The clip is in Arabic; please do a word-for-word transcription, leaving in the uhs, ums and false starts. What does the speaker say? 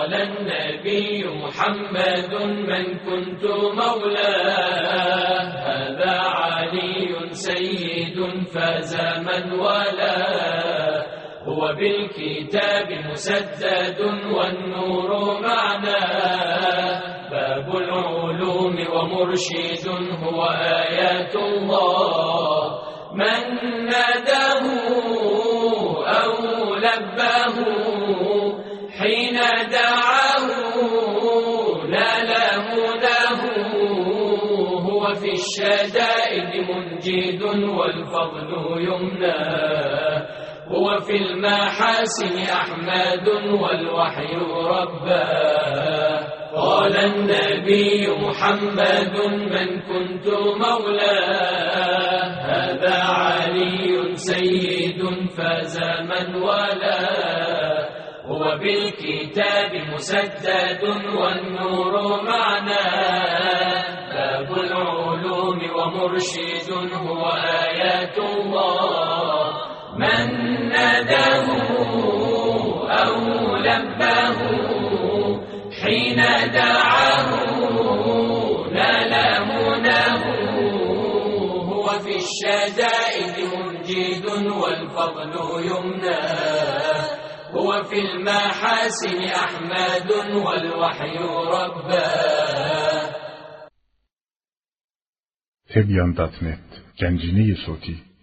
قال النبي محمد من كنت مولاه هذا علي سيد فاز من والاه هو بالكتاب مسدد والنور معناه باب العلوم ومرشد هو آيات الله من ناداه أو لباه حين دعاه نال هداه هو في الشدائد منجد والفضل يمناه هو في المحاسن أحمد والوحي رباه قال النبي محمد من كنت مولاه هذا علي سيد فاز من والاه هو بالكتاب مسدد والنور معناه باب العلوم ومرشد هو آيات الله من ناداه أو لباه حين دعاه نال مناه هو في الشدائد منجد والفضل يمناه هو في المحاسن أحمد والوحي رباه. Tebyan nokta net Gencini Yusoti